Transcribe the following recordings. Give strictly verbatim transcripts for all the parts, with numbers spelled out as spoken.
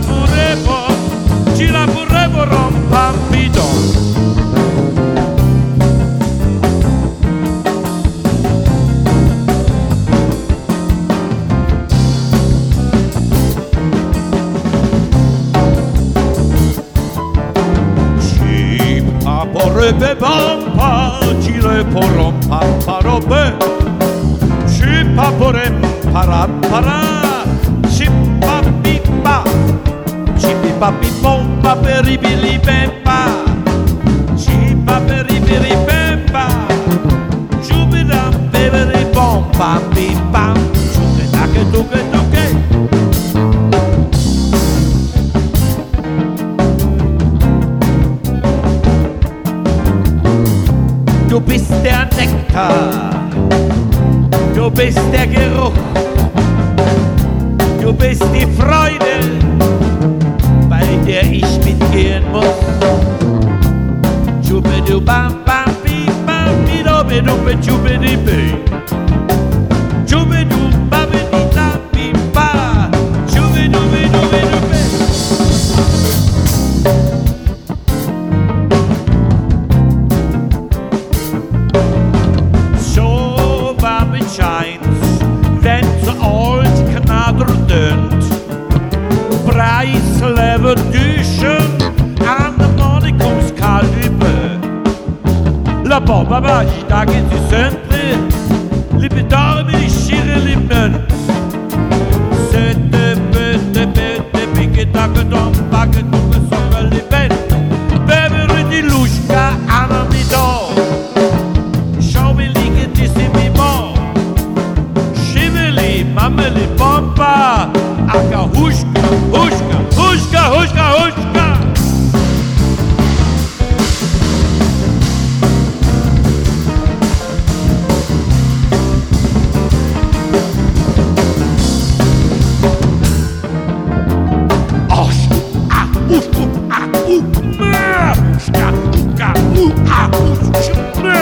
pure gira pure rompampido. Porebe bampa, chile porom pamparobe, chipa porem parampara, chipa pipa, chipa pipompa peribili bempa, chipa peribili bempa, chubidam peribili bompa pipa, chubidake tuke tuke. Du bist der Nektar, du bist der Geruch, du bist die Freude, bei der ich mitgehen muss. Chubidu bam bam bi bam bi do bi do bi chubidi bi. Chubidu bam bi da bi ba. Chubidu bi do bi do bi. Shines, then the old Canadian dönt. Preislever Düschen an der Monikums-Kaliber. La bomba baci, da che si sempre, libidare mi scire l'immen. Sette, pette, pette, picche, tacche, don, pacche, tutte sopra l'immen. Bevere di lusca, anna mi do. Schau mi liege, di si mi mo. Mameli pompa, aka hushka, hushka, hushka, hushka, hushka. Osh, ah, hushku, ah, hushka, shka, hushka, ah, hushka.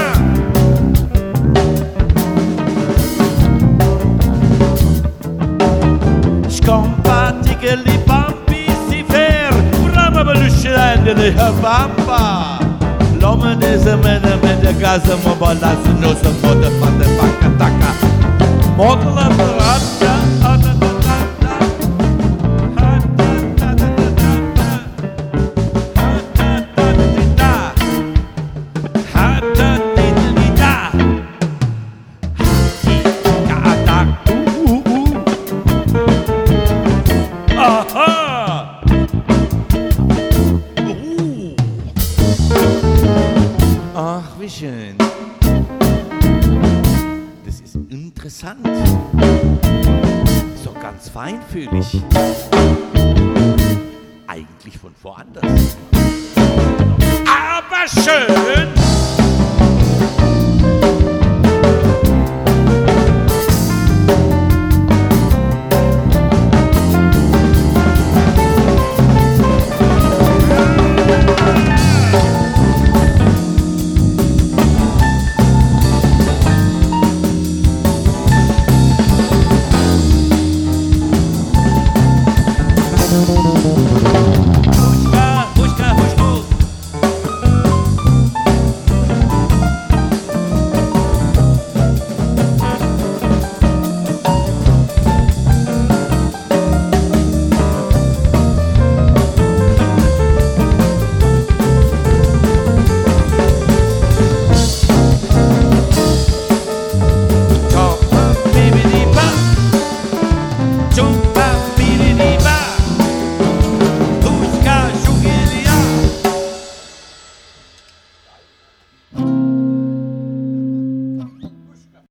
Scompatica li bambi si fer, brava beluscende le bamba. L'uomo ne se mette mette casa mo balla se no se moda fatte pacca tacca. Moda la braccia ana Ach, wie schön. Das ist interessant. So ganz feinfühlig. Eigentlich von woanders. Aber schön.